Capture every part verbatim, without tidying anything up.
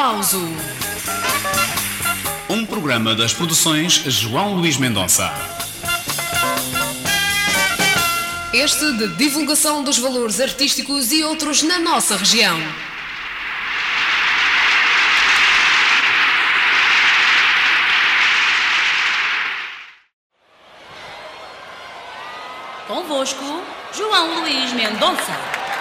Aplauso. Um programa das produções João Luís Mendonça. Este de divulgação dos valores artísticos e outros na nossa região. Convosco, João Luís Mendonça.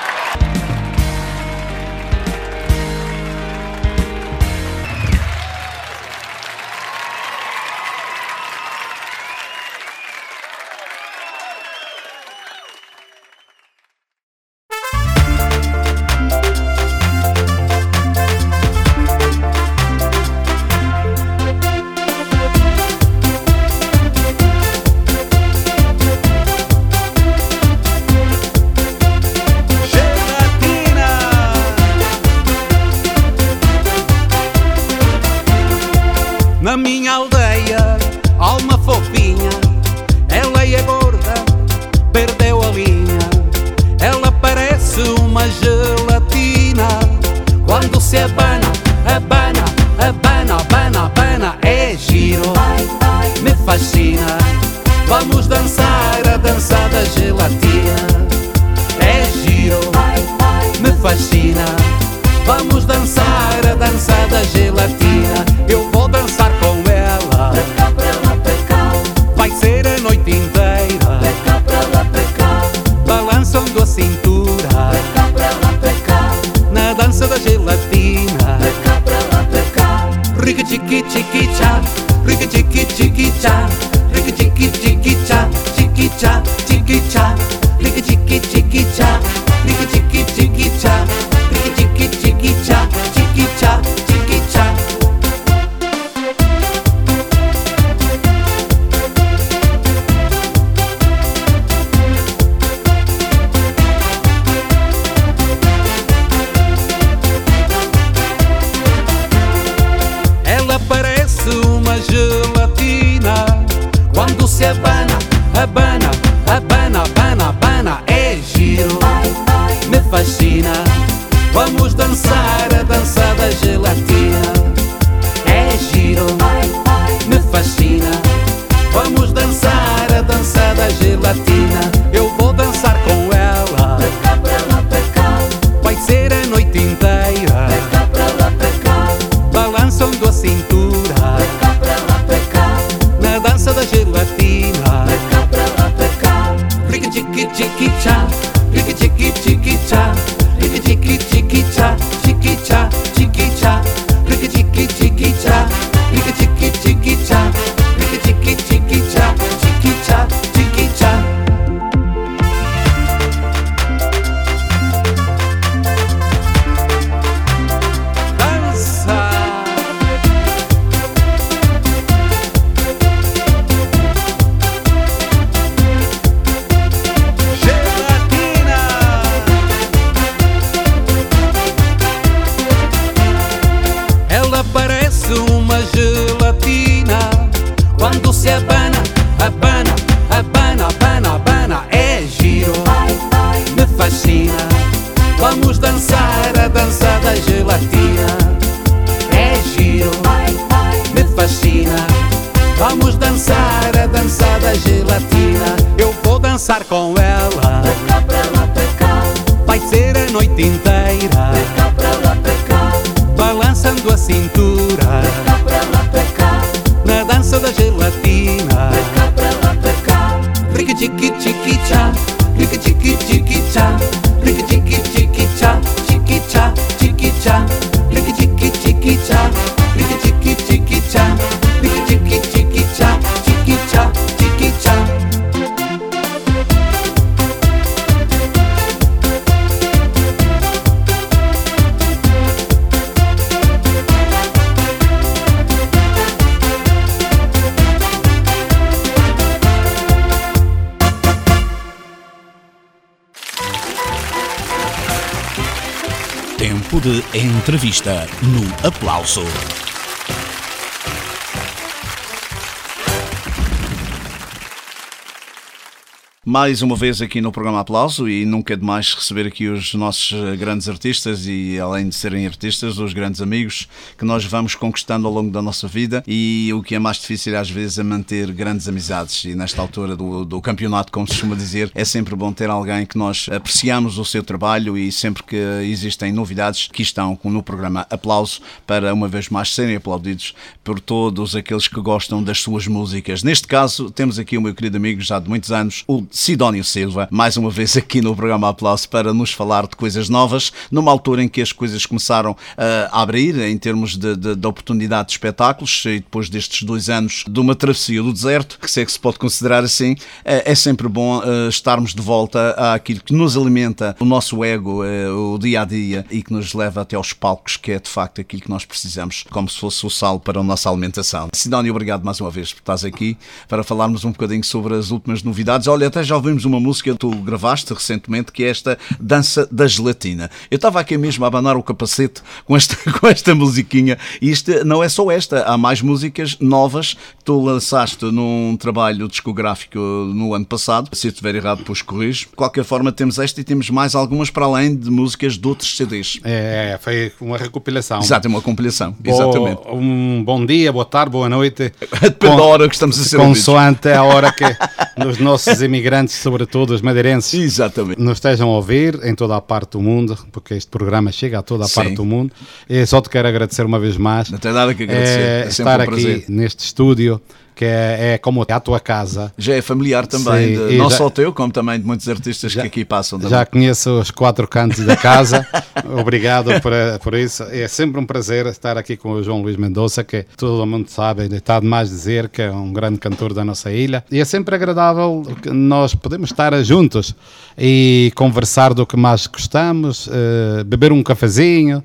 Na minha aldeia há uma fofinha, ela é gorda, perdeu a linha. Ela parece uma gelatina, quando se abana, abana, abana, abana, abana. É giro, me fascina, vamos dançar a dança da gelatina. É giro, me fascina, vamos dançar a dança da gelatina. Eu vou dançar com ela, pra cá, pra lá, pra cá. vai ser a noite inteira, Pra cá, pra lá, pra cá. balançando a cintura, Pra cá, pra lá, pra cá. na dança da gelatina. Pra cá, pra lá, pra cá. Rica chiqui chiqui cha, rica chiqui chiqui cha, rica chiqui chiqui cha, chiqui cha, chiqui cha, rica chiqui chiqui cha, rica chiqui chiqui cha, rica chiqui chiqui cha, chiqui cha, chiqui cha. Ela parece uma gelatina, quando se abana, abana, abana, abana, abana. É giro, me fascina, vamos dançar a dança da gelatina. É giro, me fascina, vamos dançar a dança da gelatina. Eu vou dançar com ela, Pra cá, pra lá, pra cá. vai ser a noite inteira, Pra cá, pra lá, pra cá. balançando a cintura, Pra cá, pra lá, pra cá. na dança da gelatina. Pra cá, pra lá, pra cá. Rica chiqui chiqui cha, rica chiqui chiqui cha, rica chiqui chiqui cha, chiqui cha, chiqui cha, rica chiqui chiqui cha, rica chiqui chiqui cha, rica chiqui chiqui cha, chiqui cha, chiqui cha. Dança. Gelatina. Ela parece uma gelatina, quando se abana, abana, abana, abana, abana. É giro, me fascina, vamos dançar a dança da gelatina. É giro, me fascina, vamos dançar a dança da gelatina. Eu vou dançar com ela, Pra cá, pra lá, pra cá. vai ser a noite inteira, Pra cá, pra lá, pra cá. balançando a cintura, Pra cá, pra lá, pra cá. na dança da gelatina. Pra cá, pra lá, pra cá. Rica chiqui chiqui cha, rica chiqui chiqui cha, rica chiqui chiqui cha, chiqui cha, chiqui cha, rica chiqui chiqui cha, rica chiqui chiqui cha, rica chiqui chiqui cha, chiqui cha, chiqui cha. Tempo de entrevista no Aplauso. Mais uma vez aqui no programa Aplauso, e nunca é demais receber aqui os nossos grandes artistas e, além de serem artistas, os grandes amigos que nós vamos conquistando ao longo da nossa vida, e o que é mais difícil às vezes é manter grandes amizades, e nesta altura do, do campeonato, como se costuma dizer, é sempre bom ter alguém que nós apreciamos o seu trabalho, e sempre que existem novidades que estão no programa Aplauso para uma vez mais serem aplaudidos por todos aqueles que gostam das suas músicas. Neste caso temos aqui o meu querido amigo já de muitos anos, o Sidónio Silva, mais uma vez aqui no programa Aplauso para nos falar de coisas novas, numa altura em que as coisas começaram uh, a abrir em termos de, de, de oportunidade de espetáculos, e depois destes dois anos de uma travessia do deserto, que se é que se pode considerar assim, uh, é sempre bom uh, estarmos de volta àquilo que nos alimenta o nosso ego, uh, o dia a dia, e que nos leva até aos palcos, que é de facto aquilo que nós precisamos, como se fosse o sal para a nossa alimentação. Sidónio, obrigado mais uma vez por estás aqui para falarmos um bocadinho sobre as últimas novidades. Olha, até já ouvimos uma música que tu gravaste recentemente, que é esta Dança da Gelatina. Eu estava aqui mesmo a abanar o capacete com esta, com esta musiquinha, e isto não é só esta, há mais músicas novas que tu lançaste num trabalho discográfico no ano passado. Se eu estiver errado, depois corrijo. De qualquer forma, temos esta e temos mais algumas para além de músicas de outros C Ds. É, foi uma recopilação. Exato, é uma compilação. Bo- Exatamente. Um bom dia, boa tarde, boa noite. Depende da hora que estamos a ser ouvidos. Consoante a hora que os nossos imigrantes, sobretudo os madeirenses, Exatamente. nos estejam a ouvir em toda a parte do mundo, porque este programa chega a toda a Sim. parte do mundo. E só te quero agradecer uma vez mais. Não tem nada que agradecer. É, É sempre estar um aqui prazer. neste estúdio, que é, é como a tua casa. Já é familiar também, Sim, de, e não já- só teu, como também de muitos artistas Já- que aqui passam. Também. Já conheço os quatro cantos da casa. Obrigado por, por isso. É sempre um prazer estar aqui com o João Luís Mendonça, que todo mundo sabe, está demais dizer que é um grande cantor da nossa ilha. E é sempre agradável que nós podemos estar juntos e conversar do que mais gostamos, eh, beber um cafezinho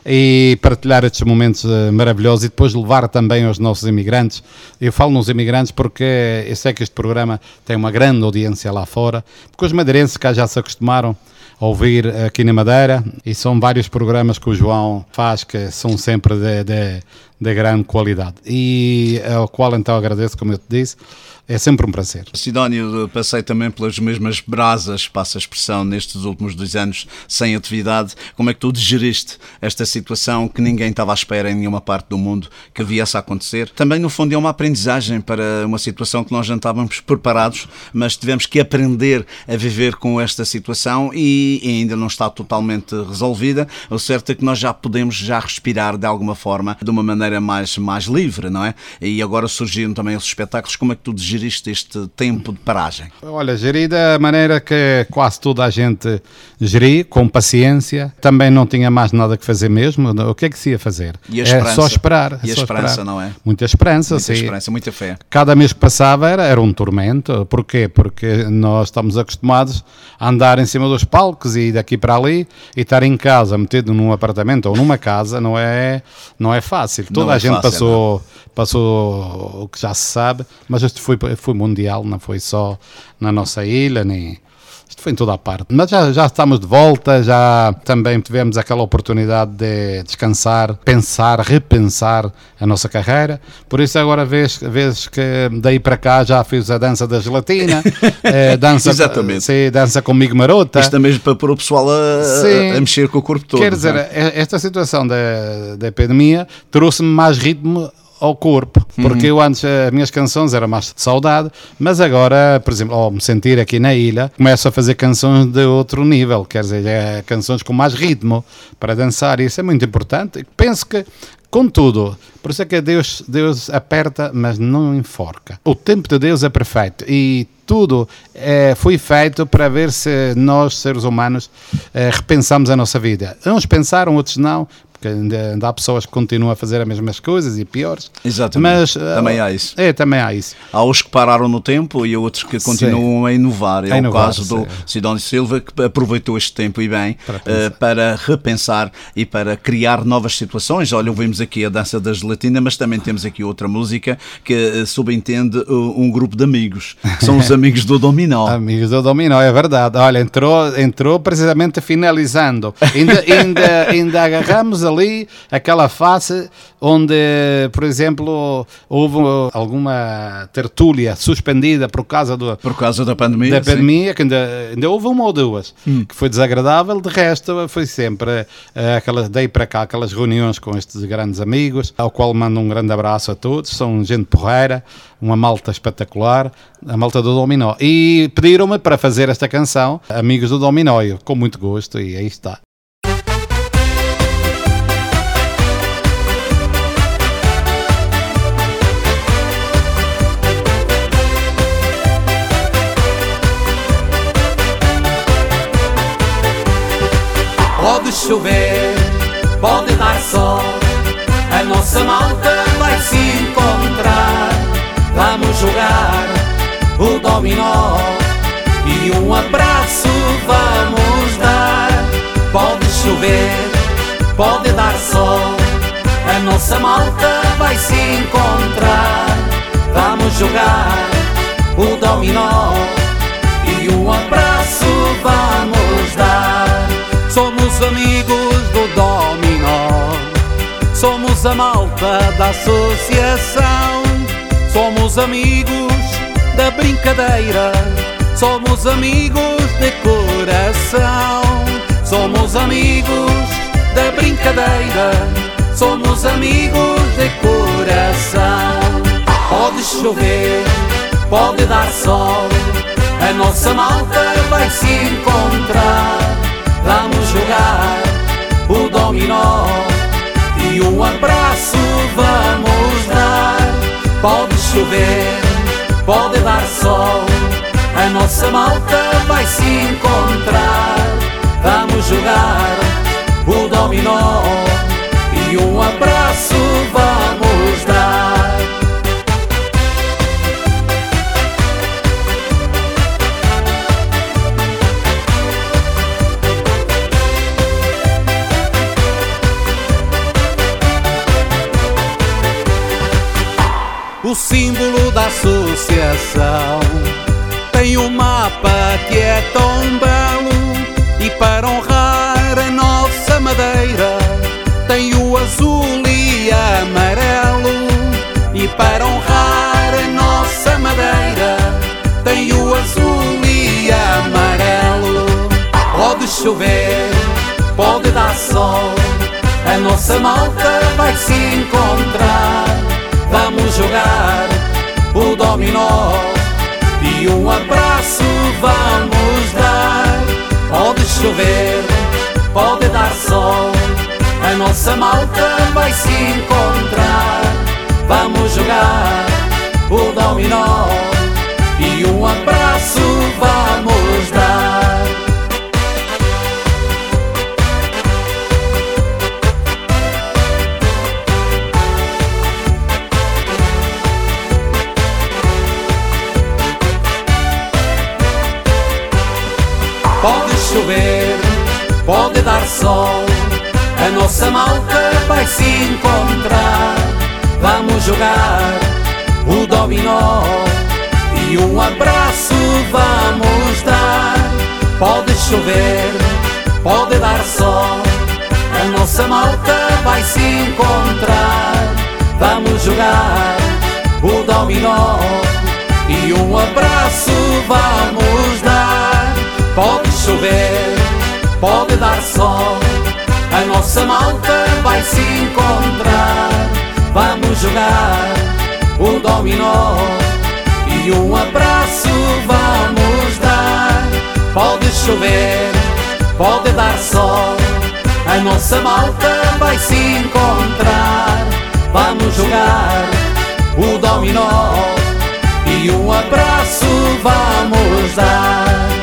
e partilhar estes momentos eh, maravilhosos, e depois levar também aos nossos imigrantes. Eu falo nos imigrantes porque eu sei que este programa tem uma grande audiência lá fora, porque os madeirenses cá já se acostumaram a ouvir aqui na Madeira, e são vários programas que o João faz que são sempre de, de, de grande qualidade, e ao qual então agradeço, como eu te disse. É sempre um prazer. Sidónio, passei também pelas mesmas brasas, passa a expressão, nestes últimos dois anos sem atividade. Como é que tu digeriste esta situação que ninguém estava à espera em nenhuma parte do mundo que viesse a acontecer? Também, no fundo, é uma aprendizagem para uma situação que nós já estávamos preparados, mas tivemos que aprender a viver com esta situação, e ainda não está totalmente resolvida. O certo é que nós já podemos já respirar de alguma forma, de uma maneira mais, mais livre, não é? E agora surgiram também os espetáculos. Como é que tu digeriste este tempo de paragem? Olha, geri da maneira que quase toda a gente geri, com paciência. Também não tinha mais nada que fazer mesmo. O que é que se ia fazer? E a É esperança? só esperar. E a só esperança, esperar. não é? Muita esperança, Muita sim. esperança, muita fé. Cada mês que passava era, era um tormento. Porquê? Porque nós estamos acostumados a andar em cima dos palcos e daqui para ali, e estar em casa, metido num apartamento ou numa casa, não é, não é fácil. Toda Não a é gente fácil, passou, passou o que já se sabe, mas isto foi, foi mundial, não foi só na nossa ilha, nem... Isto foi em toda a parte. Mas já, já estamos de volta, já também tivemos aquela oportunidade de descansar, pensar, repensar a nossa carreira. Por isso agora vês, vês que daí para cá já fiz a dança da gelatina, eh, dança, Exatamente. sim, dança comigo marota. Isto também para pôr o pessoal a, Sim. a, a mexer com o corpo todo. Quer dizer, não é? esta situação da, da epidemia trouxe-me mais ritmo ao corpo, porque eu antes as minhas canções eram mais de saudade, mas agora, por exemplo, ao me sentir aqui na ilha, começo a fazer canções de outro nível, quer dizer, é canções com mais ritmo para dançar, e isso é muito importante. Penso que, contudo, por isso é que Deus, Deus aperta, mas não enforca. O tempo de Deus é perfeito, e tudo é, foi feito para ver se nós, seres humanos, é, repensamos a nossa vida. Uns pensaram, outros não, porque ainda, ainda há pessoas que continuam a fazer as mesmas coisas e piores. Exatamente. Mas, Também uh, há isso. É, também há isso. Há os que pararam no tempo e outros que continuam a inovar. É A inovar, o caso do sim. Sidónio Silva, que aproveitou este tempo e bem Para para, pensar. uh, para repensar e para criar novas situações. Olha, ouvimos aqui a dança da gelatina, mas também temos aqui outra música que uh, subentende uh, um grupo de amigos, que são os amigos do Dominó. Amigos do Dominó, é verdade. Olha, entrou, entrou precisamente finalizando. Ainda, ainda, ainda agarramos ali ali aquela fase onde, por exemplo, houve alguma tertúlia suspendida por causa do, Por causa da pandemia. da sim. pandemia, que ainda, ainda houve uma ou duas, hum. que foi desagradável. De resto, foi sempre uh, aquelas, dei para cá aquelas reuniões com estes grandes amigos, ao qual mando um grande abraço a todos. São gente porreira, uma malta espetacular, a malta do Dominó. E pediram-me para fazer esta canção, Amigos do Dominó, eu, com muito gosto, e aí está. Pode chover, pode dar sol, a nossa malta vai se encontrar. Vamos jogar o dominó e um abraço vamos dar. Pode chover, pode dar sol, a nossa malta vai se encontrar. Vamos jogar o dominó e um abraço vamos dar. Somos amigos do Dominó, somos a malta da associação, somos amigos da brincadeira, somos amigos de coração, somos amigos da brincadeira, somos amigos de coração. Pode chover, pode dar sol, a nossa malta vai se encontrar. Vamos jogar o dominó e um abraço vamos dar. Pode chover, pode dar sol, a nossa malta vai se encontrar. Vamos jogar o dominó e um abraço vamos dar. O símbolo da associação tem um mapa que é tão belo, e para honrar a nossa madeira tem o azul e amarelo. E para honrar a nossa madeira tem o azul e amarelo. Pode chover, pode dar sol, a nossa malta vai se encontrar. Vamos jogar o dominó e um abraço vamos dar. Pode chover, pode dar sol, a nossa malta vai se encontrar. Vamos jogar o dominó e um abraço vamos dar. Pode chover, pode dar sol, a nossa malta vai se encontrar. Vamos jogar o dominó e um abraço vamos dar. Pode chover, pode dar sol, a nossa malta vai se encontrar. Vamos jogar o dominó e um abraço vamos dar. Pode chover, pode dar sol, a nossa malta vai se encontrar. Vamos jogar o dominó e um abraço vamos dar. Pode chover, pode dar sol, a nossa malta vai se encontrar. Vamos jogar o dominó e um abraço vamos dar.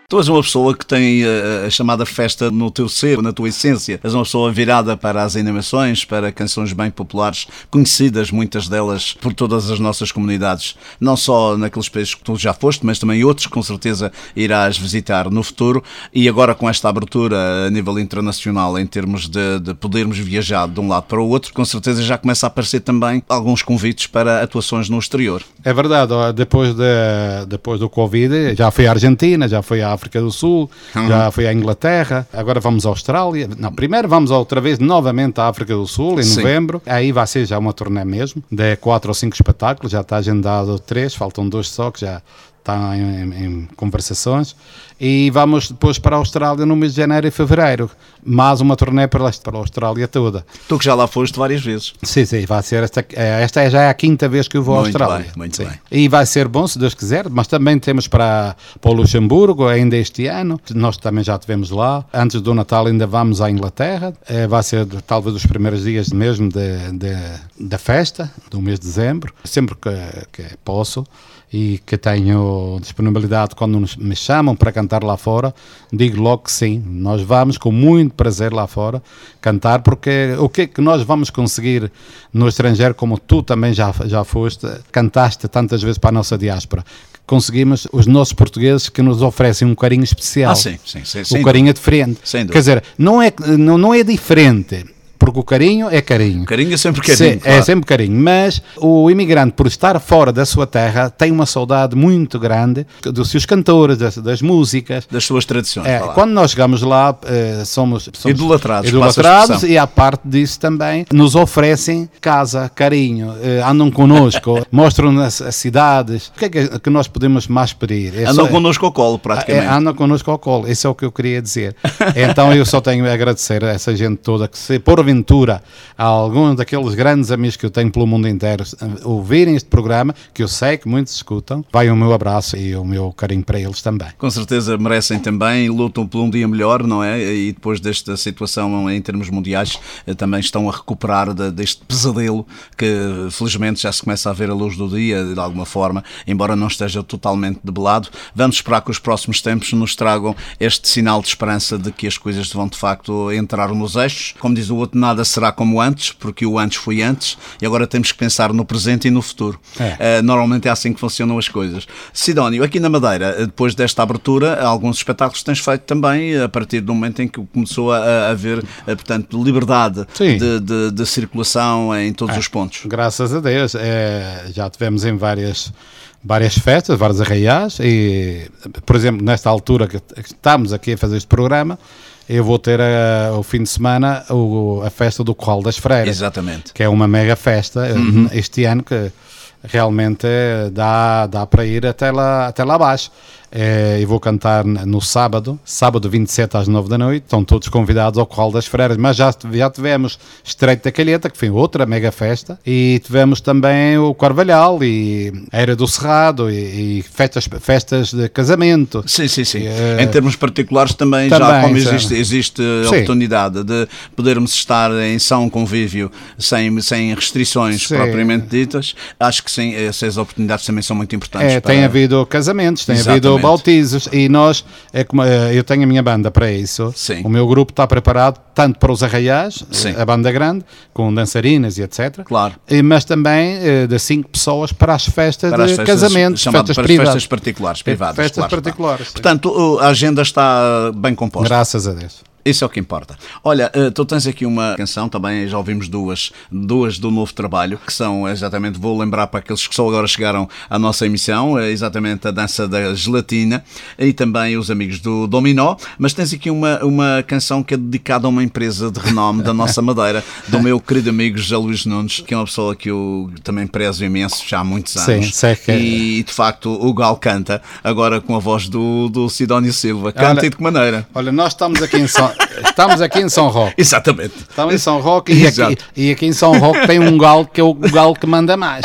Tu és uma pessoa que tem a, a chamada festa no teu ser, na tua essência. És uma pessoa virada para as animações, para canções bem populares, conhecidas, muitas delas, por todas as nossas comunidades. Não só naqueles países que tu já foste, mas também outros que com certeza irás visitar no futuro. E agora com esta abertura a nível internacional, em termos de, de podermos viajar de um lado para o outro, com certeza já começa a aparecer também alguns convites para atuações no exterior. É verdade, ó, depois, de, depois do Covid, já fui à Argentina, já fui à África do Sul, uhum. já fui à Inglaterra, agora vamos à Austrália. Não, primeiro vamos outra vez novamente à África do Sul, em Sim. novembro. Aí vai ser já uma turnê mesmo, de quatro ou cinco espetáculos, já está agendado três, faltam dois só que já está em, em, em conversações. E vamos depois para a Austrália no mês de janeiro e fevereiro. Mais uma turnê para, para a Austrália toda. Tu que já lá foste várias vezes. Sim, sim, vai ser esta, esta já é a quinta vez que eu vou à muito Austrália. Bem, muito sim. bem. E vai ser bom, se Deus quiser, mas também temos para, para o Luxemburgo ainda este ano. Nós também já estivemos lá. Antes do Natal ainda vamos à Inglaterra. Vai ser talvez os primeiros dias mesmo de, de, da festa, do mês de dezembro. Sempre que, que posso e que tenho disponibilidade quando me chamam para cantar lá fora, digo logo que sim, nós vamos com muito prazer lá fora cantar, porque o que é que nós vamos conseguir no estrangeiro, como tu também já, já foste, cantaste tantas vezes para a nossa diáspora, conseguimos os nossos portugueses que nos oferecem um carinho especial. Ah, sim, sim, sim, o sem carinho dúvida. é diferente. Sem dúvida. Quer dizer, não é, não, não é diferente, porque o carinho é carinho. Carinho é sempre carinho, Sim, claro. É sempre carinho, mas o imigrante, por estar fora da sua terra, tem uma saudade muito grande dos seus cantores, das, das músicas. Das suas tradições. É, quando nós chegamos lá, eh, somos, somos idolatrados. idolatrados e, à parte disso também, nos oferecem casa, carinho, eh, andam connosco, mostram as, as cidades. O que é que, que nós podemos mais pedir? É andam só, connosco ao colo, praticamente. É, andam connosco ao colo, isso é o que eu queria dizer. Então eu só tenho a agradecer a essa gente toda que, se por aventura, a alguns daqueles grandes amigos que eu tenho pelo mundo inteiro ouvirem este programa, que eu sei que muitos escutam, vai o meu abraço e o meu carinho para eles também. Com certeza merecem também, lutam por um dia melhor, não é? E depois desta situação em termos mundiais, também estão a recuperar de, deste pesadelo que felizmente já se começa a ver a luz do dia, de alguma forma, embora não esteja totalmente debelado. Vamos esperar que os próximos tempos nos tragam este sinal de esperança de que as coisas vão de facto entrar nos eixos. Como diz o outro, nada será como antes, porque o antes foi antes, e agora temos que pensar no presente e no futuro. É. Uh, normalmente é assim que funcionam as coisas. Sidónio, aqui na Madeira, depois desta abertura, alguns espetáculos tens feito também, a partir do momento em que começou a, a haver, uh, portanto, liberdade de, de, de circulação em todos é. os pontos. Graças a Deus. É, já tivemos em várias... várias festas, vários arraiais e, por exemplo, nesta altura que estamos aqui a fazer este programa, eu vou ter a, o fim de semana o, a festa do Corral das Freiras. Exatamente. Que é uma mega festa uhum. este ano que realmente dá, dá para ir até lá, até lá abaixo. É, e vou cantar no sábado, sábado vinte e sete às nove da noite, estão todos convidados ao Corral das Freiras, mas já, já tivemos Estreito da Calheta, que foi outra mega festa, e tivemos também o Carvalhal e a Era do Cerrado e, e festas, festas de casamento. Sim, sim, sim. É, em termos particulares também, também já como existe, existe a oportunidade de podermos estar em são convívio sem, sem restrições sim. propriamente ditas, acho que sim, essas oportunidades também são muito importantes. É, para... tem havido casamentos, tem Exatamente. havido bautizos e nós, é como, eu tenho a minha banda para isso, Sim. o meu grupo está preparado tanto para os arraiais, Sim. a banda grande, com dançarinas e etcétera. Claro. E, mas também de cinco pessoas para as festas para de as festas, casamento, festas para privadas. festas particulares, privadas. Festas claro, particulares. Claro. Portanto, a agenda está bem composta. Graças a Deus. Isso é o que importa. Olha, tu tens aqui uma canção, também já ouvimos duas, duas do novo trabalho, que são exatamente, vou lembrar para aqueles que só agora chegaram à nossa emissão, é exatamente a Dança da Gelatina e também Os Amigos do Dominó, mas tens aqui uma, uma canção que é dedicada a uma empresa de renome da nossa Madeira, do meu querido amigo José Luís Nunes, que é uma pessoa que eu também prezo imenso já há muitos anos. Sim, sei que... E de facto o Gal canta, agora com a voz do, do Sidónio Silva. Canta olha, e de que maneira? Olha, nós estamos aqui em São... Estamos aqui em São Roque. Exatamente. Estamos em São Roque e aqui, e aqui em São Roque tem um galo que é o galo que manda mais.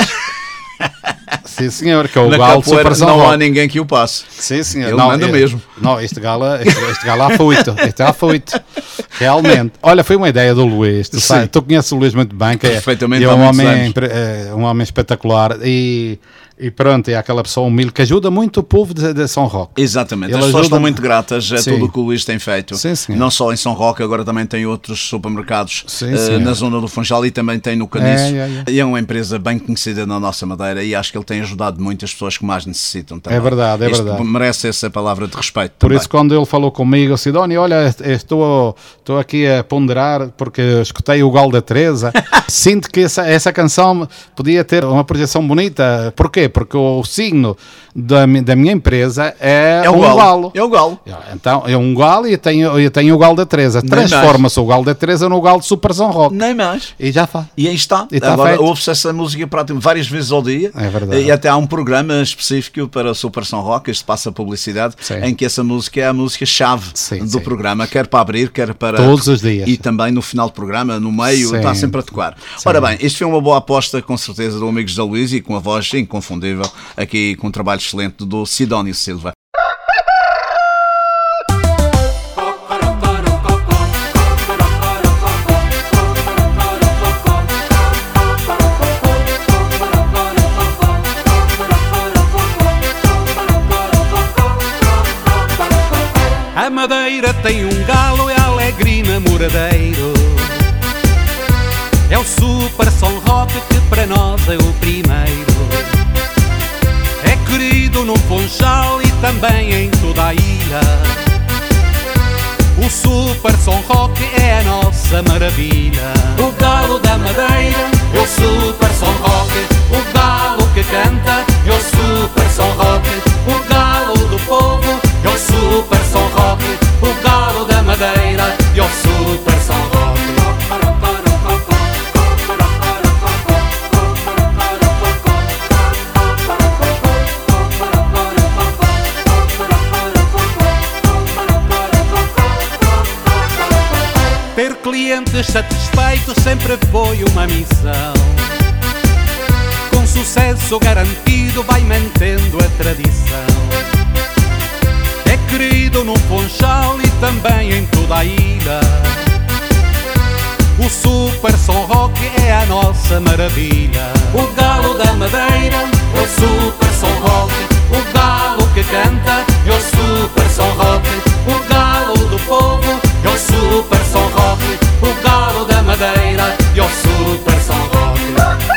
Sim, senhor, que é o Na galo Super São não Roque. há ninguém que o passe. Sim, senhor. Ele não, manda é, mesmo. Não, este galo, este, este galo há foito. Este há foito. Realmente. Olha, foi uma ideia do Luís. Tu, sabe, tu conheces o Luís muito bem, que é, Perfeitamente, é um, homem, é, um homem espetacular e E pronto, é aquela pessoa humilde que ajuda muito o povo de, de São Roque. Exatamente, Ele as pessoas ajuda- estão muito gratas a Sim. tudo o que o Luís tem feito. Sim, senhor. Não só em São Roque, agora também tem outros supermercados Sim, eh, senhor. na zona do Funchal e também tem no Caniço. É, é, é. E é uma empresa bem conhecida na nossa Madeira e acho que ele tem ajudado muitas pessoas que mais necessitam também. É verdade, é Isto verdade. merece essa palavra de respeito Por também. isso, quando ele falou comigo, Sidónio, olha, estou, estou aqui a ponderar porque escutei o Gal da Teresa. Sinto que essa, essa canção podia ter uma projeção bonita. Porquê? Porque o signo da, mi- da minha empresa é, É o um galo. galo. É o galo. Então, é um galo e tenho, eu tenho o Gal da Teresa. Nem mais. Transforma-se o Gal da Teresa no Gal de Super São Roque. Nem mais. E já faz. E aí está. E está Agora feito. ouve-se essa música praticamente várias vezes ao dia. É verdade. E até há um programa específico para o Super São Roque, este passa publicidade, Sim. em que essa música é a música-chave Sim, do sim. programa, quer para abrir, quer para. Todos os dias. E também no final do programa, no meio, Sim. está sempre a tocar. Sim. Ora bem, isto foi uma boa aposta, com certeza, do Amigos da Luís e com a voz inconfundível, aqui com um trabalho excelente do Sidónio Silva. A Madeira tem um galo, é alegre namoradeiro. É o Super São Roque que para nós é o primeiro. É querido no Funchal e também em toda a ilha. O Super São Roque é a nossa maravilha. O galo da Madeira é o Super São Roque. O galo que canta é o Super São Roque. O galo do povo é o Super São Roque. O galo da Madeira é o Super São Roque. Ter clientes satisfeitos sempre foi uma missão. Com sucesso garantido vai mantendo a tradição. É querido no Funchal e também em toda a ilha. O Super São Roque é a nossa maravilha. O galo da Madeira é o Super São Roque. O galo que canta é o Super São Roque. O galo do povo é o Super São Roque. O galo da Madeira é o Super São Roque.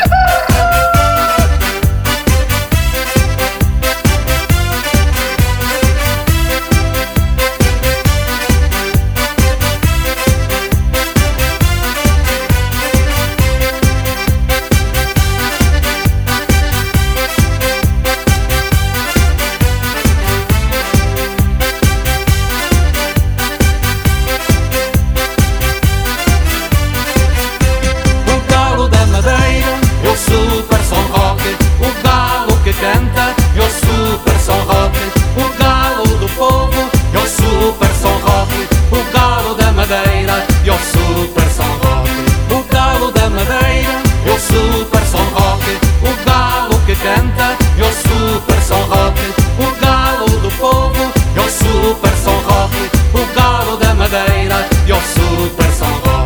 O galo da Madeira é o Super São Roque. O galo que canta é o Super São Roque. O galo do povo é o Super São Roque. O galo da Madeira é o Super São Roque. O galo da Madeira é o Super São Roque. O galo que canta é o Super São Roque. O galo do povo é o Super São Roque. O galo da Madeira é o Super São Roque.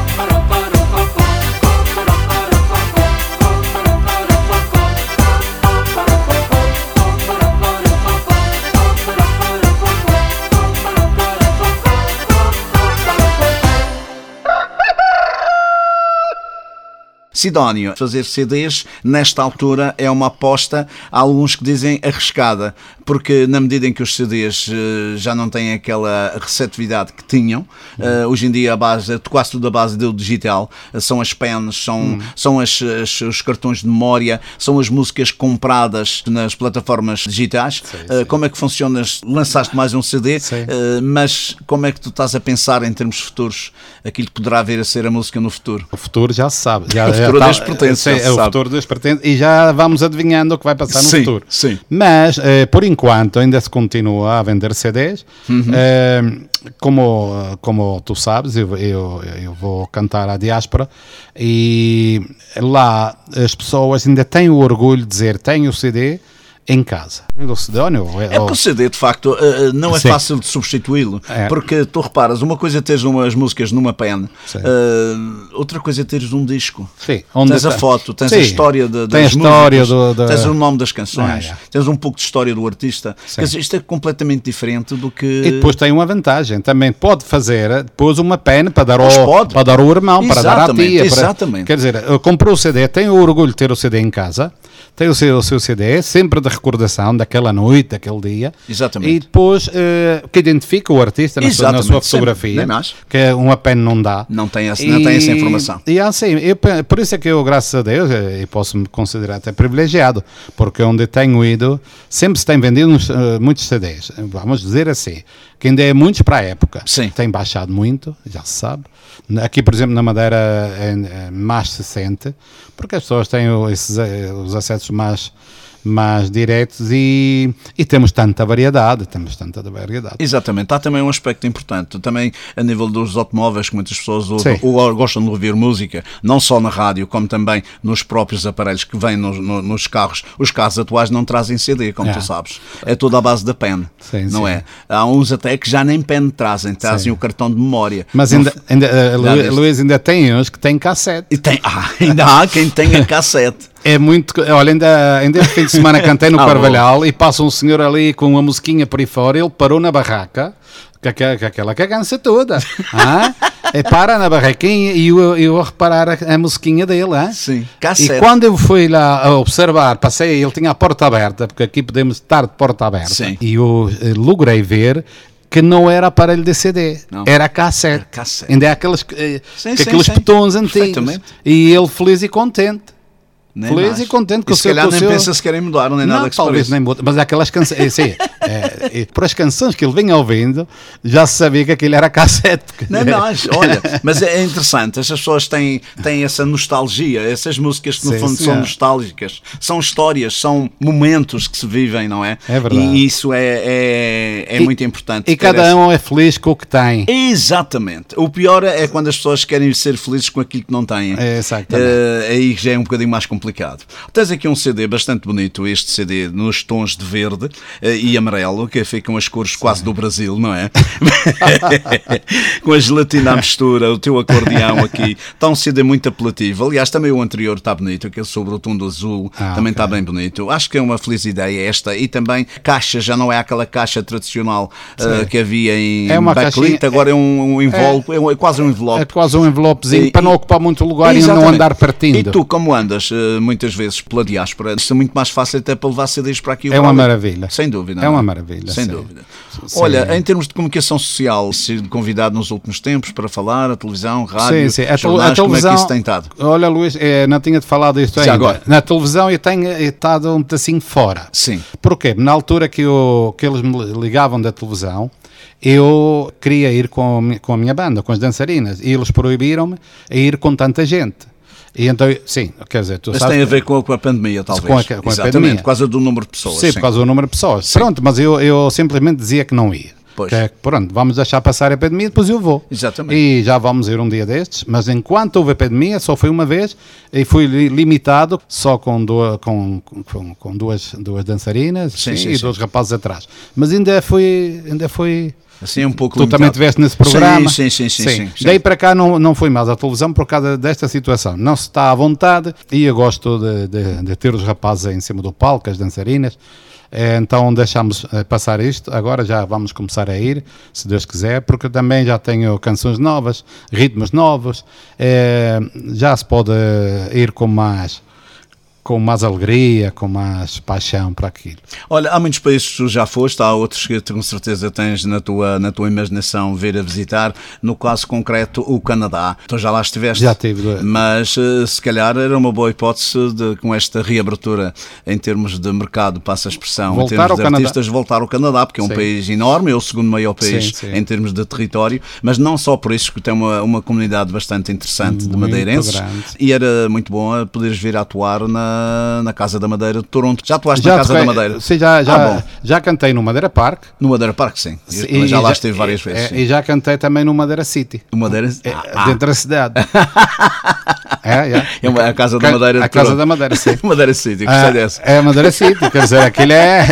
Sidónio, fazer C Ds nesta altura é uma aposta, há alguns que dizem arriscada, porque na medida em que os C Ds eh, já não têm aquela receptividade que tinham, eh, hoje em dia a base, quase tudo a base do digital, eh, são as pens, são, hum. são as, as, os cartões de memória, são as músicas compradas nas plataformas digitais. Sim, Eh, sim. como é que funcionas? Lançaste mais um C D, Sim. eh, mas como é que tu estás a pensar em termos futuros, aquilo que poderá vir a ser a música no futuro? O futuro já se sabe. Já, O já futuro tá- Deus pertence, sim, já se é o sabe. futuro Deus pertence e já vamos adivinhando o que vai passar no Sim, futuro. sim. Mas, eh, por enquanto, ainda se continua a vender C Ds. Uhum. Eh, como, como tu sabes, eu, eu, eu vou cantar à diáspora e lá as pessoas ainda têm o orgulho de dizer tenho o C D em casa. O C D, ou, É porque o C D, de facto, uh, não é Sim. fácil de substituí-lo. É. Porque tu reparas, uma coisa é teres umas músicas numa pen, Sim. uh, outra coisa é teres um disco. Sim, onde Tens a tá- foto, tens Sim. a história de, das Tem a história músicas, do- da- tens o nome das canções, Ah, é. tens um pouco de história do artista. Sim. Quer dizer, isto é completamente diferente do que... E depois tem uma vantagem, também pode fazer depois uma pen para dar, Pois ao, pode. para dar ao irmão, para dar à Exatamente, tia. para- exatamente. Quer dizer, eu comprou o C D, tenho o orgulho de ter o C D em casa, tem o seu, o seu C D, sempre de recordação daquela noite, daquele dia. Exatamente. E depois eh, que identifica o artista na sua, na Exatamente, sua sempre, fotografia, nem mais. que uma pen não dá. Não tem essa- não tem essa informação. E assim, eu, pe- por isso é que eu, graças a Deus, eh, eu posso me considerar até privilegiado, porque onde tenho ido, sempre se tem vendido uns, eh, muitos C Ds. Vamos dizer assim, que ainda é muitos para a época. Sim. Tem baixado muito, já se sabe. Aqui, por exemplo, na Madeira é, é mais se sente, porque as pessoas têm o- esses, eh, os acessos mais, mais diretos e, e temos tanta variedade, temos tanta variedade. Exatamente, há também um aspecto importante, também a nível dos automóveis, que muitas pessoas ouvem, Sim. ou gostam de ouvir música, não só na rádio, como também nos próprios aparelhos que vêm nos, no- nos carros. Os carros atuais não trazem C D, como É. tu sabes, é toda a base da pen, Sim, não sim. é? Há uns até que já nem pen trazem, trazem Sim. o cartão de memória. Mas Não ainda, f- ainda, eh, Já Lu- viste? Luís, ainda tem uns que têm cassete. E tem, ah, ainda há quem tenha cassete. É muito. Olha, ainda, ainda este fim de semana cantei no Ah, Carvalhal e passa um senhor ali com uma musiquinha por aí fora. Ele parou na barraca, com aquela, com aquela cagança toda. Ah? E para na barraquinha e eu, eu a reparar a, a musiquinha dele. Ah? Sim, E cassete. quando eu fui lá a observar, passei, ele tinha a porta aberta, porque aqui podemos estar de porta aberta. Sim. E eu eh, logrei ver que não era aparelho de C D, Não. era cassete. Era cassete. Ainda é aqueles, eh, Sim, com sim, aqueles sim. botões antigos. Perfeitamente. E ele feliz e contente. Nem Feliz mais. e contente com E o se seu- calhar com o nem seu- pensa se querem mudar, nem Não, nada que se talvez pareça. nem muda, mas aquelas canções, sim, é, é, por as canções que ele vinha ouvindo, já se sabia que aquilo era cassete. porque- Nem mais, olha, mas é interessante, as pessoas têm, têm essa nostalgia, essas músicas que no Sim, fundo senhor. são nostálgicas, são histórias, são momentos que se vivem, não é? É verdade. E isso é, é, é E- muito importante. E ter cada essa- um é feliz com o que tem. Exatamente. O pior é quando as pessoas querem ser felizes com aquilo que não têm. É, exatamente. Eh, aí já é um bocadinho mais complicado. Tens aqui um C D bastante bonito, este C D nos tons de verde eh, e amarelo, que ficam as cores quase do Brasil, não é? Com a gelatina à mistura, o teu acordeão aqui. Está um C D muito apelativo. Aliás, também o anterior está bonito, aquele sobre o tom do azul, Ah, também ok. está bem bonito. Acho que é uma feliz ideia esta. E também caixa, já não é aquela caixa tradicional eh, que havia em É uma backlit, caixinha- agora é um, um envelope, é, um- é quase um envelope. É quase um envelopezinho E- para não ocupar muito lugar e não Exatamente. andar partindo. E tu, como andas eh, muitas vezes pela diáspora, isto é muito mais fácil até para levar C Ds para aqui. ou É para uma ali. maravilha. Sem dúvida. É não uma maravilha, Sem sim. dúvida. Sim. Olha, em termos de comunicação social, sido convidado nos últimos tempos para falar, a televisão, rádio, Sim, sim. A, tel- jornais, a televisão, como é que isso tem estado? Olha, Luís, eh, não tinha-te falado disto Já ainda. agora. Na televisão eu tenho eh, estado um pedacinho fora. Sim. Porquê? Na altura que, eu, que eles me ligavam da televisão, eu queria ir com, a mi- com a minha banda, com as dançarinas, e eles proibiram-me a ir com tanta gente. E então, sim, quer dizer, tu Mas sabes... tem a ver com a, com a pandemia, talvez. Com a- com a Exatamente, pandemia. por causa do número de pessoas. Sim, por causa do número de pessoas. Pronto, mas eu, eu simplesmente dizia que não ia. Pois. Que é, pronto, vamos deixar passar a pandemia, depois eu vou. Exatamente. E já vamos ir um dia destes, mas enquanto houve a pandemia, só foi uma vez e fui li- limitado só com, duas, com, com, com duas, duas dançarinas Sim, sim, sim, e sim. dois rapazes atrás. Mas ainda foi. Ainda foi Assim é um pouco Tu limitado. também estiveste nesse programa. Sim, sim, sim. sim, sim, sim. Daí para cá não, não foi mais à televisão por causa desta situação. Não se está à vontade e eu gosto de, de, de ter os rapazes em cima do palco, as dançarinas. Eh, Então deixamos eh, passar isto. Agora já vamos começar a ir, se Deus quiser, porque também já tenho canções novas, ritmos novos. Eh, Já se pode eh, ir com mais, com mais alegria, com mais paixão para aquilo. Olha, há muitos países que tu já foste, há outros que tu com certeza tens na tua, na tua imaginação vir a visitar. No caso concreto, o Canadá. Tu já lá estiveste. Já tive. Mas eh, se calhar era uma boa hipótese de, com esta reabertura em termos de mercado, passa a expressão, em Voltar termos ao de Canadá. artistas, voltar ao Canadá, porque é um Sim. país enorme, é o segundo maior país Sim, sim. em termos de território, mas não só por isso, que tem uma, uma comunidade bastante interessante de Muito madeirenses. grande. E era muito bom a poderes vir a atuar na, na Casa da Madeira de Toronto. Já atuaste Já na Casa toquei- da Madeira? Sim, já, já, Ah, bom. já cantei no Madeira Park. No Madeira Park, sim. Eu Sim, também já lá já- esteve várias e- vezes. e- sim. E já cantei também no Madeira City. No Madeira? É, Ah, dentro da cidade. É, é. É uma- a Casa da Madeira de A Casa Toronto. da Madeira, sim. Madeira City, gostei Ah, dessa. é a Madeira City, quer dizer, aquilo é.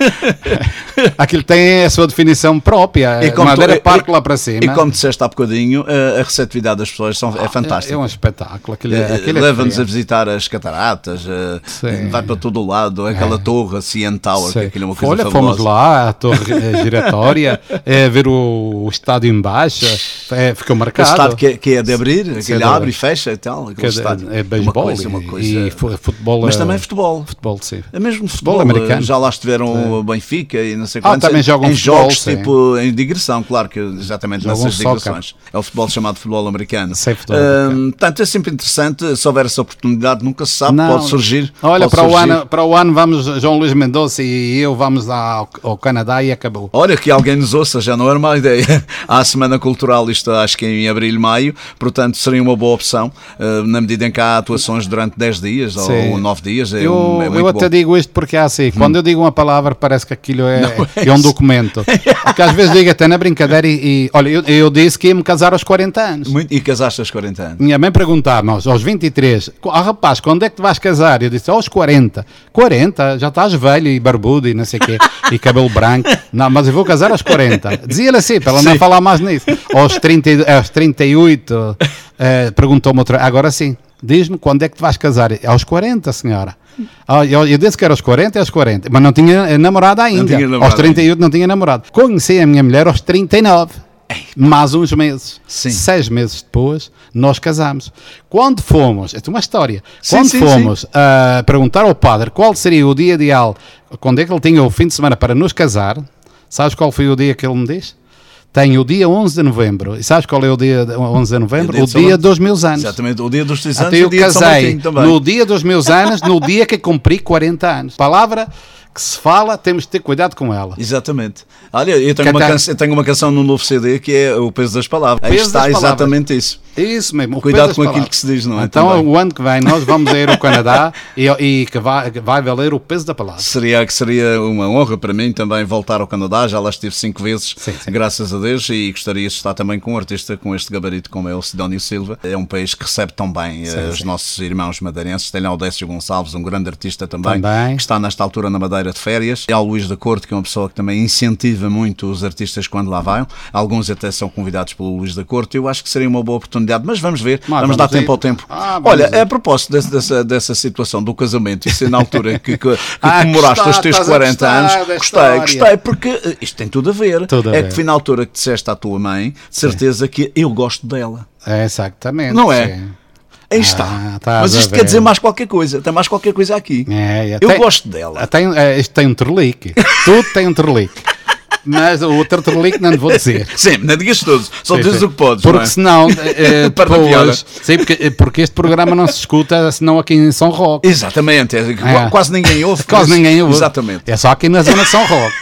Aquilo tem a sua definição própria. E como Madeira tu- Parque e- lá para cima. E como disseste há bocadinho, a, a receptividade das pessoas são, é fantástica. É um espetáculo. Aquilo, é- Eh, aquilo é Leva-nos a frio. visitar as cataratas, eh, Sim. vai para todo o lado, aquela torre, a C N Tower, que Sei. aquilo é uma coisa Olha, fabulosa. fomos lá, a torre eh, giratória, é, ver o, o estádio em baixa, é, ficou O marcado. estádio que é, que é de abrir, Sim, aquele de abre abrir. e fecha e tal. Que Aquele é, de- estádio. é uma beisebol coisa, uma e, coisa. e fu- futebol. Mas eh, também futebol. Futebol, sim. É mesmo Futebol futebol, americano. já lá estiveram o Benfica e não sei Ah, quantos. também jogam em futebol, jogos sim. tipo em digressão, claro que exatamente Jogam nessas soccer. digressões. É o futebol chamado futebol americano. Sei, futebol Hum, americano. Portanto, é sempre interessante, se houver essa oportunidade, nunca se sabe, Não, pode surgir. Olha, pode para o, surgir. ano, para o ano vamos, João Luís Mendonça e eu vamos lá ao, ao Canadá e acabou. Olha, que alguém nos ouça, já não era má ideia. Há a Semana Cultural, isto acho que é em abril, maio, portanto seria uma boa opção, eh, na medida em que há atuações durante dez dias Sim. ou nove dias, é, eu um, é muito eu bom. até digo isto porque é assim, quando eu digo uma palavra parece que aquilo é, é é um isso. documento. Porque às vezes digo até na brincadeira e, e olha, eu, eu disse que ia me casar aos quarenta anos. Muito- E casaste aos quarenta anos. Minha mãe perguntava-me aos, aos vinte e três, ah rapaz, quando é que te vais casar? Eu disse, aos quarenta. quarenta? Já estás velho e barbudo e não sei o quê, e cabelo branco. Não, mas eu vou casar aos quarenta. Dizia-lhe assim, para ela não Sim. falar mais nisso. Aos, trinta, e- aos trinta e oito, eh, perguntou-me outra, agora sim, diz-me quando é que te vais casar? Aos quarenta, senhora. Ah, eu, eu disse que era aos quarenta e aos quarenta, mas não tinha eh, namorado ainda. tinha namorado aos trinta e oito não tinha namorado. Conheci a minha mulher aos trinta e nove. Mais uns meses. Sim. Seis meses depois, nós casamos. Quando fomos, esta é uma história, Sim, quando sim, fomos a perguntar ao padre qual seria o dia ideal, quando é que ele tinha o fim de semana para nos casar, sabes qual foi o dia que ele me disse? Tem o dia onze de novembro. E sabes qual é o dia de onze de novembro? É O de São dia Martinho. dos meus anos. Exatamente, o dia dos três anos Até e eu o dia de São casei Martinho também. no dia dos meus anos, no dia que cumpri quarenta anos. Palavra que se fala, temos de ter cuidado com ela. Exatamente. Olha, eu tenho, Que uma até- canção, eu tenho uma canção no novo C D que é O Peso das Palavras. Aí Peso está das Palavras. exatamente isso. Isso mesmo. o Cuidado peso com das aquilo palavras. que se diz, não é? Então, Também. o ano que vem, nós vamos a ir ao Canadá e, e que vai, que vai valer o peso da palavra. Seria, que seria uma honra para mim também voltar ao Canadá. Já lá estive cinco vezes, Sim, sim. graças a Deus, e gostaria de estar também com um artista com este gabarito como é o Sidónio Silva. É um país que recebe tão bem eh, os nossos irmãos madeirenses. Tem lá o Décio Gonçalves, um grande artista também, Também. que está nesta altura na Madeira de férias. E há o Luís da Corte, que é uma pessoa que também incentiva muito os artistas quando lá vão. Alguns até são convidados pelo Luís da Corte. Eu acho que seria uma boa oportunidade, mas vamos ver. Mas vamos, vamos dar ir. tempo ao tempo. Ah, vamos Olha, ir. a propósito desse- dessa, dessa situação do casamento, isso é na altura que, que, que Ah, comemoraste gostar, os teus estás a quarenta gostar anos, da gostei, história. gostei, porque eh, isto tem tudo a ver. Tudo a é ver. que foi na altura que disseste à tua mãe, de certeza que eu gosto dela. É, exatamente. Não é? sim. Aí Ah, está. estás Mas a isto ver. quer dizer mais qualquer coisa, tem mais qualquer coisa aqui. É, é, Eu tem- gosto dela. Tem, é, isto tem um trelique. Tudo tem um trelique. Mas o outro trelique não lhe vou dizer. Sim, não digas tudo, só Sim, dizes sim. o que podes. Porque não é? senão, eh, Para da piada. depois, sim, porque, porque este programa não se escuta senão aqui em São Roque. Exatamente, é, É. quase ninguém ouve. Quase mas- ninguém ouve. Exatamente. É só aqui na zona de São Roque.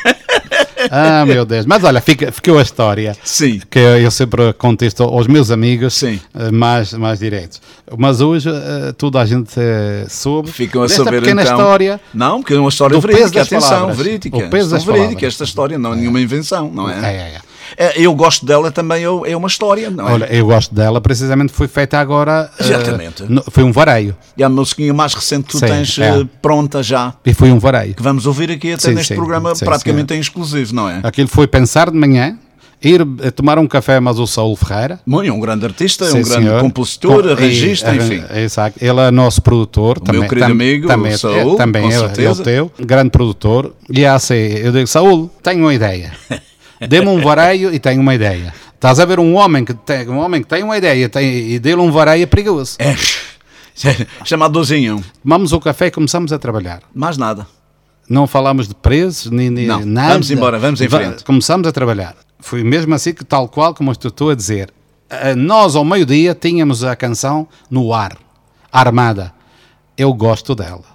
Ah, meu Deus. Mas olha, fica, ficou a história. Sim. Que eu sempre conto isto aos meus amigos Sim. eh, mais, mais diretos. Mas hoje eh, toda a gente eh, soube Ficam a desta saber pequena então. história. Não, porque é uma história do peso verídica, das atenção, palavras. verídica. O peso São das verídica, palavras. esta história não é nenhuma invenção, não é? É, é, é. É, Eu gosto dela também, eu- é uma história, não é? Olha, eu gosto dela, precisamente foi feita agora. eh, Exatamente. no- foi um vareio. E a musiquinha mais recente que tu Sim, tens é. eh, pronta já, E foi um vareio. que vamos ouvir aqui até Sim, neste sim, programa, sim, praticamente em exclusivo, não é? Aquilo foi pensar de manhã, ir eh, tomar um café, mas o Saúl Ferreira. Muito, é um grande artista, é Sim, um grande senhor. compositor, Com- arranjista, e- enfim. é, exato. Ele é nosso produtor. meu querido amigo, também, o Saúl, é, também com é, é o certeza. teu, grande produtor. E é assim, eu digo, Saúl, tenho uma ideia. Dê-me um vareio e tenho uma ideia. Estás a ver um homem que tem, um homem que tem uma ideia tem, e dê-lhe um vareio é perigoso. É, chamado Dozinho, Tomamos o café e começamos a trabalhar. mais nada. Não falamos de preços, nem, nem Não, nada. vamos embora, vamos em Va- frente. Começamos a trabalhar. Foi mesmo assim que, tal qual como eu estou a dizer, eh, nós ao meio-dia tínhamos a canção no ar, Armada. Eu gosto dela.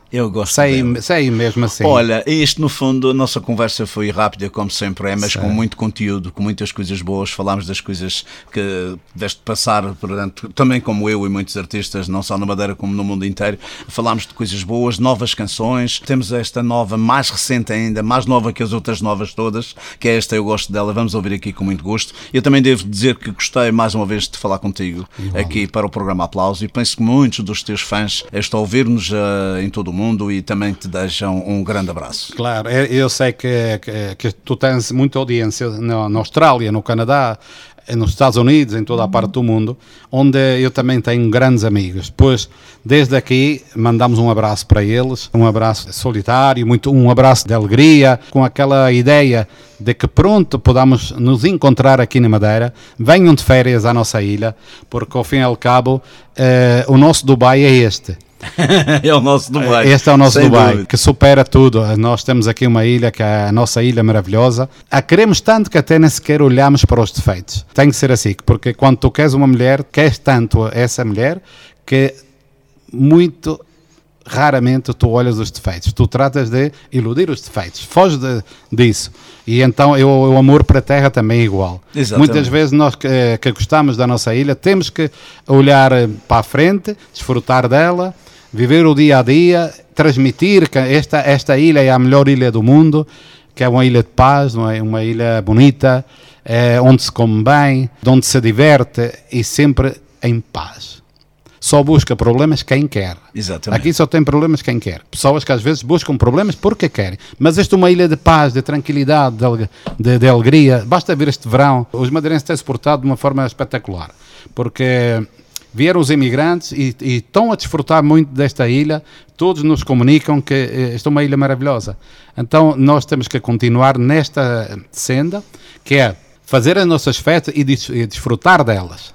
Eu gosto Sei, dela. sei mesmo assim. Olha, isto no fundo, a nossa conversa foi rápida, como sempre é, mas Sei. com muito conteúdo, com muitas coisas boas. Falámos das coisas que deste passar, portanto, também como eu e muitos artistas, não só na Madeira como no mundo inteiro. Falámos de coisas boas, novas canções. Temos esta nova, mais recente ainda, mais nova que as outras novas todas, que é esta, eu gosto dela. Vamos ouvir aqui com muito gosto. Eu também devo dizer que gostei mais uma vez de falar contigo Igual. aqui para o programa Aplauso, e penso que muitos dos teus fãs estão a ouvir-nos uh, em todo o mundo e também te deixam um grande abraço. Claro, eu sei que, que, que tu tens muita audiência na, na Austrália, no Canadá, nos Estados Unidos, em toda a parte do mundo, onde eu também tenho grandes amigos. Pois, desde aqui, mandamos um abraço para eles, um abraço solitário, muito, um abraço de alegria, com aquela ideia de que pronto podamos nos encontrar aqui na Madeira. Venham de férias à nossa ilha, porque ao fim e ao cabo, eh, o nosso Dubai é este. É o nosso Dubai. Este é o nosso Sem Dubai, dúvida. que supera tudo. Nós temos aqui uma ilha que é a nossa ilha maravilhosa. A queremos tanto que até nem sequer olhamos para os defeitos. Tem que ser assim, porque quando tu queres uma mulher, queres tanto essa mulher que muito raramente tu olhas os defeitos. Tu tratas de iludir os defeitos. Foge de, disso. E então eu, o amor para a terra também é igual. Exatamente. Muitas vezes nós que, que gostamos da nossa ilha temos que olhar para a frente, desfrutar dela, viver o dia a dia, transmitir que esta, esta ilha é a melhor ilha do mundo, que é uma ilha de paz, não é? Uma ilha bonita, é, onde se come bem, onde se diverte e sempre em paz. Só busca problemas quem quer. Exatamente. Aqui só tem problemas quem quer. Pessoas que às vezes buscam problemas porque querem. Mas esta é uma ilha de paz, de tranquilidade, de, ale- de, de alegria. Basta ver este verão. Os madeirenses têm suportado de uma forma espetacular. Porque vieram os imigrantes e, e estão a desfrutar muito desta ilha. Todos nos comunicam que eh, esta é uma ilha maravilhosa. Então nós temos que continuar nesta senda, que é fazer as nossas festas e, des- e desfrutar delas.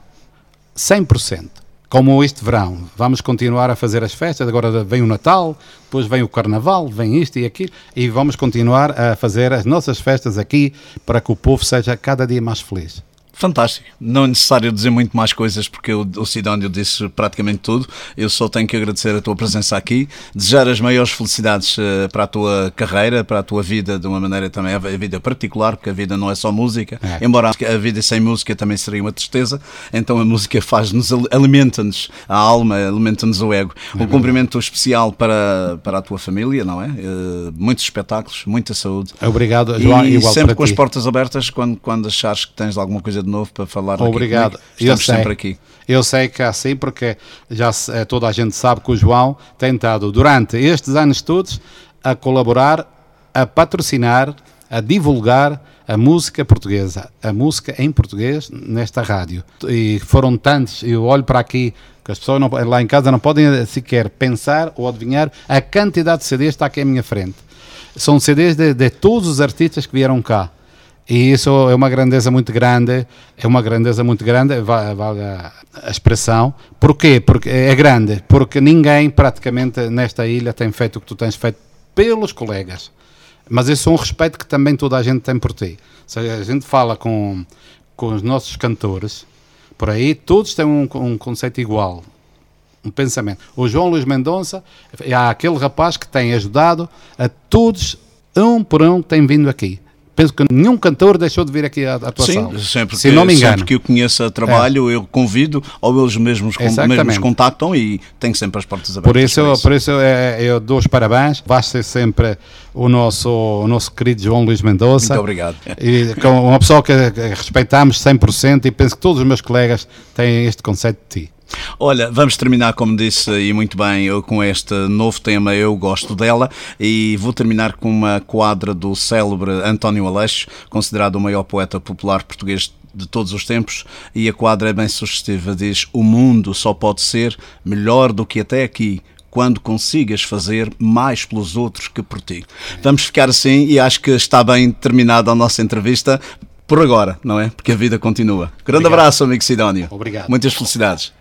cem por cento. Como este verão, vamos continuar a fazer as festas, agora vem o Natal, depois vem o Carnaval, vem isto e aquilo, e vamos continuar a fazer as nossas festas aqui para que o povo seja cada dia mais feliz. Fantástico. Não é necessário dizer muito mais coisas, porque o, o Sidónio disse praticamente tudo. Eu só tenho que agradecer a tua presença aqui, desejar as maiores felicidades uh, para a tua carreira, para a tua vida, de uma maneira também, a vida particular, porque a vida não é só música, É. embora a vida sem música também seria uma tristeza. Então a música faz-nos, alimenta-nos a alma, alimenta-nos o ego. Um cumprimento especial para, para a tua família, não é? Uh, muitos espetáculos, muita saúde. Obrigado, João, E igual sempre para com as ti. portas abertas quando, quando achares que tens alguma coisa de novo para falar aqui Obrigado. comigo. Estamos Eu sempre sei. aqui. Eu sei que é assim, porque já se- eh, toda a gente sabe que o João tem estado durante estes anos todos a colaborar, a patrocinar, a divulgar a música portuguesa, a música em português nesta rádio. E foram tantos, eu olho para aqui, que as pessoas não, lá em casa não podem sequer pensar ou adivinhar a quantidade de C Ds que está aqui à minha frente. São C Ds de, de todos os artistas que vieram cá. E isso é uma grandeza muito grande, é uma grandeza muito grande, vale a, a expressão. Porquê? Porque é grande, porque ninguém praticamente nesta ilha tem feito o que tu tens feito pelos colegas. Mas isso é um respeito que também toda a gente tem por ti. Ou seja, a gente fala com, com os nossos cantores, por aí, todos têm um, um conceito igual, um pensamento. O João Luís Mendonça é aquele rapaz que tem ajudado a todos, um por um, que tem vindo aqui. Penso que nenhum cantor deixou de vir aqui à, à tua Sim, sala. sempre Se que, não me engano. sempre que eu conheço a trabalho, eu convido, ou eles mesmos, com, Exatamente. mesmos contactam e tenho sempre as portas abertas. Por isso, eu, por isso é, eu dou os parabéns. Vai ser sempre o nosso, o nosso querido João Luís Mendonça. Muito obrigado. E com uma pessoa que, que respeitamos cem por cento e penso que todos os meus colegas têm este conceito de ti. Olha, vamos terminar, como disse, e muito bem, eu com este novo tema, Eu Gosto Dela, e vou terminar com uma quadra do célebre António Aleixo, considerado o maior poeta popular português de todos os tempos, e a quadra é bem sugestiva, diz: o mundo só pode ser melhor do que até aqui, quando consigas fazer mais pelos outros que por ti. Vamos ficar assim, e acho que está bem terminada a nossa entrevista, por agora, não é? Porque a vida continua. Grande Obrigado. abraço, amigo Sidónio. Obrigado. Muitas felicidades.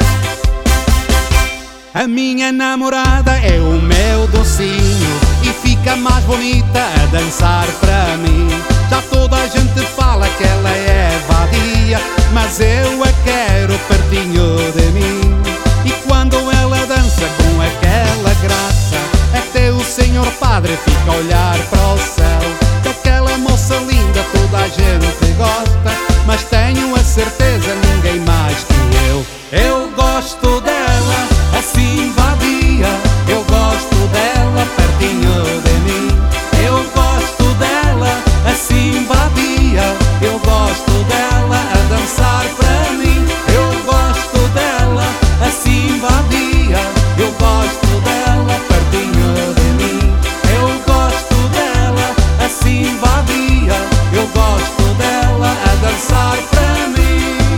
A minha namorada é o meu docinho e fica fica mais bonita a dançar para mim. Já toda a gente fala que ela é vadia, mas eu a quero pertinho de mim. E quando ela dança com aquela graça, até o senhor padre fica a olhar para o céu. Daquela moça linda toda a gente gosta, mas tenho a certeza ninguém mais que eu. Eu gosto dela, assim vadia, eu gosto dela pertinho de mim. Eu gosto dela, assim vadia, eu gosto dela a dançar para mim. Eu gosto dela, assim vadia, eu gosto dela pertinho de mim. Eu gosto dela, assim vadia, eu gosto dela a dançar para mim.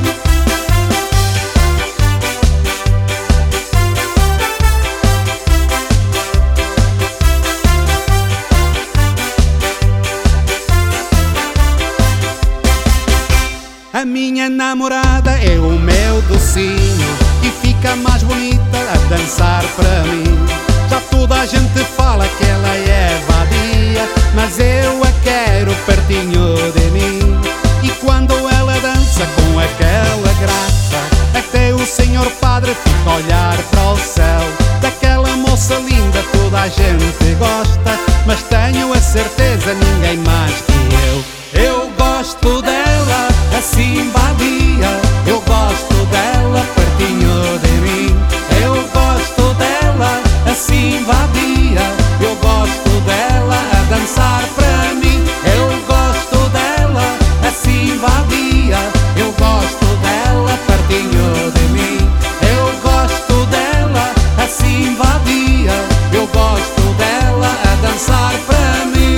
A minha namorada é o meu docinho e fica mais bonita a dançar para mim. Já toda a gente fala que ela é vadia, mas eu a quero pertinho de mim. E quando ela dança com aquela graça, até o senhor padre fica a olhar para o céu. Daquela moça linda toda a gente gosta, mas tenho a certeza ninguém mais que eu. Eu gosto dela, assim vadia, eu gosto dela pertinho de mim. Eu gosto dela, assim vadia, eu gosto dela a dançar para mim. Eu gosto dela, assim vadia, eu gosto dela pertinho de mim. Eu gosto dela, assim vadia, eu gosto dela a dançar para mim.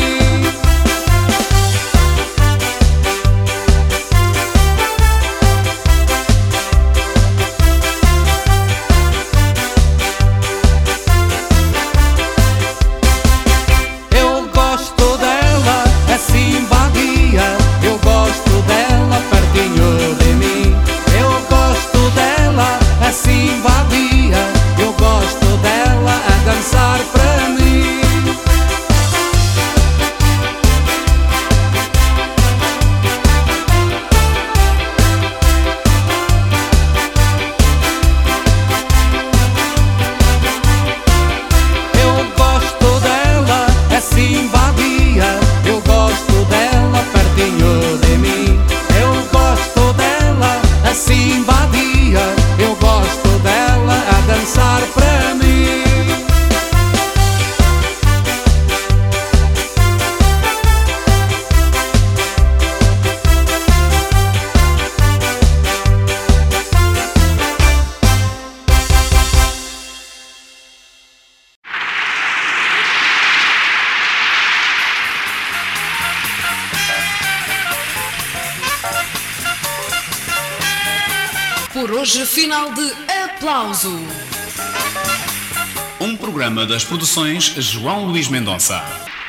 Eu gosto dela, assim vadia, eu gosto dela pertinho de mim. Eu gosto dela, assim vadia, eu gosto dela a dançar para mim. Eu gosto dela, assim vadia, eu gosto dela pertinho de mim. Eu gosto dela, assim vadia, eu gosto dela a dançar para mim. Por hoje, final de aplauso. Um programa das produções João Luís Mendonça.